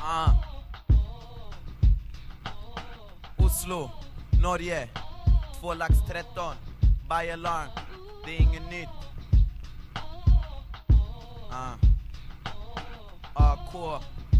Oslo, Norge, 2 lax 13, by alarm, det är inget nytt. AK.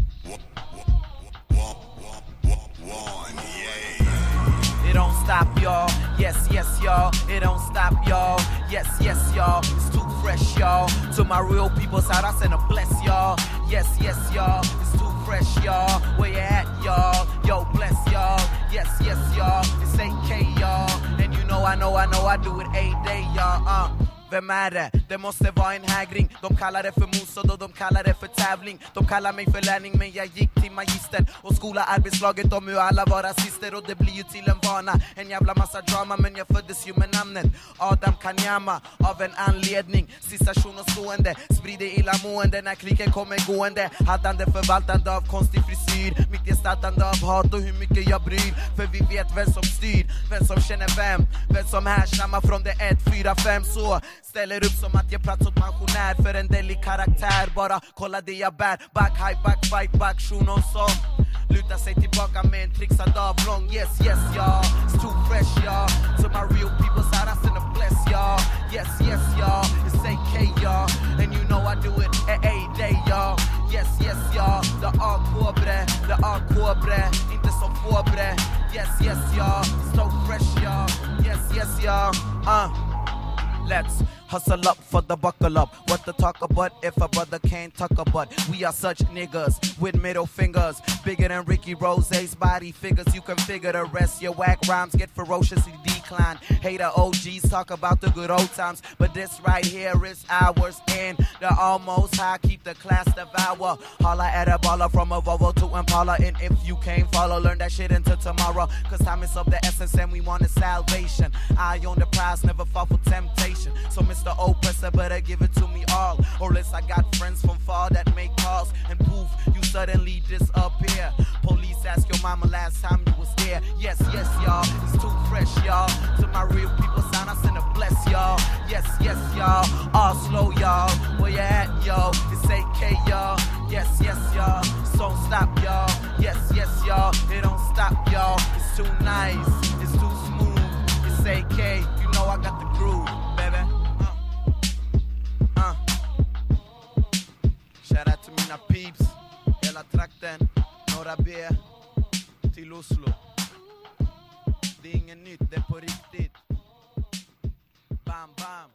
It don't stop, y'all. Yes, yes, y'all. It don't stop, y'all. Yes, yes, y'all. It's too fresh, y'all. To my real people side, I send a bless, y'all. Yes, yes, y'all. It's too fresh, y'all. Where you at, y'all? Yo, bless y'all. Yes, yes, y'all. It's AK, y'all. And you know, I do it a day, y'all. Vem är det? Det måste vara en hägring. De kallar det för mosod och de kallar det för tävling. De kallar mig för lärling men jag gick till magistern och skola arbetslaget om hur alla var rasister. Och det blir ju till en vana, en jävla massa drama. Men jag föddes ju med namnet Adam Kanyama av en anledning. Sensation och stående, sprider illamående när klicken kommer gående. Haddande förvaltande av konstig frisyr, mitt gestaltande av hat och hur mycket jag bryr. För vi vet vem som styr, vem som känner vem som härstammar från det 1-4-5. Så ställer upp som att jag plats åt pensionär för en delig karaktär. Bara kolla det jag bär. Back, high, back, fight, back, shunon som lutar sig tillbaka med en trixad avlång. Yes, yes, y'all. It's too fresh, y'all. To my real people side, I send a bless, y'all. Yes, yes, y'all. It's AK, y'all. And you know I do it every day, y'all. Yes, yes, y'all. The AK, bre. Inte som få, bre. Yes, yes, y'all. It's so fresh, y'all. Yes, yes, y'all. Let's hustle up for the buckle up. What to talk about if a brother can't talk about? We are such niggas with middle fingers, bigger than Ricky Rose's body figures. You can figure the rest. Your whack rhymes get ferociously declined. Hater OGs talk about the good old times, but this right here is ours. And the almost high keep the class devour. Holla at a baller from a Volvo to Impala. And if you can't follow, learn that shit into tomorrow. Cause time is of the essence and we want a salvation. Eye on the prize, never fall for temptation. So Mr. Oppressor better give it to me all, or else I got friends from far that make calls, and poof, you suddenly disappear. Police ask your mama last time you was there. Yes, yes, y'all, it's too fresh, y'all. To my real people sound, I send a bless, y'all. Yes, yes, y'all, all slow, y'all. Where you at, yo? It's AK, y'all. Yes, yes, y'all, so stop, y'all. Yes, yes, y'all, it don't stop, y'all. It's too nice, it's too smooth. It's AK, you know I got the groove, baby. Shout out to mina peeps, hela trakten, Norra B till Oslo. Det är inget nytt, det är på riktigt. Bam, bam.